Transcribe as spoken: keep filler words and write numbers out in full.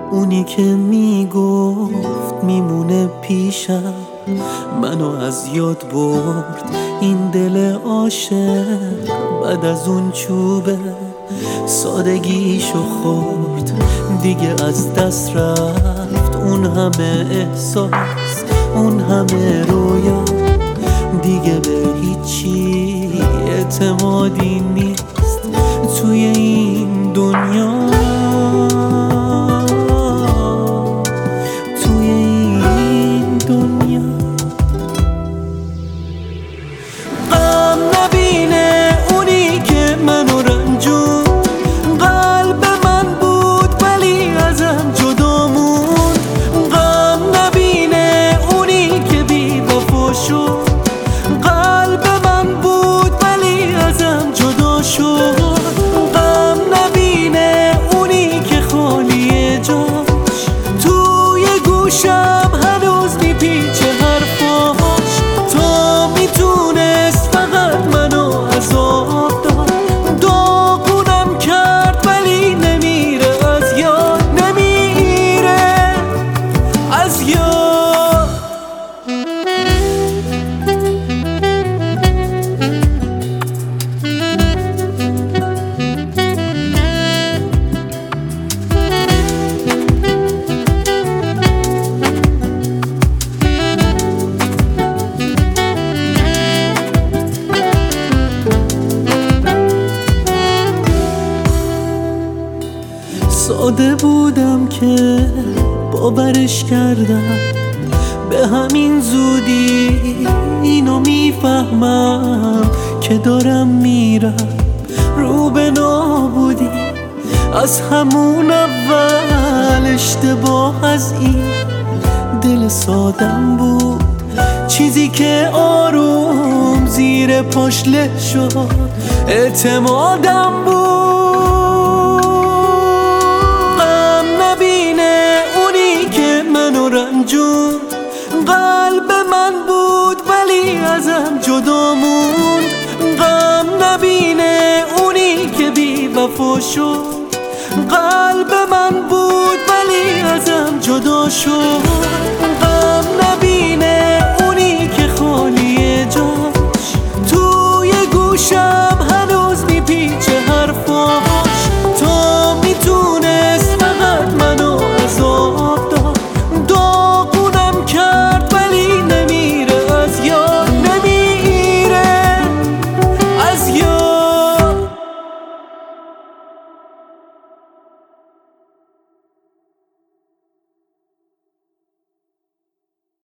اونی که میگفت میمونه پیشم، منو از یاد برد این دل عاشق. بعد از اون چوبه سادگیشو خورد، دیگه از دست رفت اون همه احساس، اون همه رویا. دیگه به هیچی اعتمادی نیست توی این دنیا. توی این دنیا غم نبینه اونی که منو رنجون، قلب من بود ولی ازم جدا موند. غم نبینه اونی که بی وفا شد، قلب من بود ولی ازم جدا شد. غم نبینه اونی که خالیه جاش، توی گوشم هنوز میپیچه حرفاش. تا میتونست فقط منو عذاب داد، داغونم کرد ولی نمیره از یاد، نمیره از یاد. ساده بودم که باورش کردم، به همین زودی اینو میفهمم که دارم میرم رو به نابودی. از همون اول اشتباه از این دل سادم بود، چیزی که آروم زیر پاش له شد اعتمادم بود. رنجون قلب من بود ولی ازم جدا موند. غم نبینه اونی که بی وفا شد، قلب من بود ولی ازم جدا شد.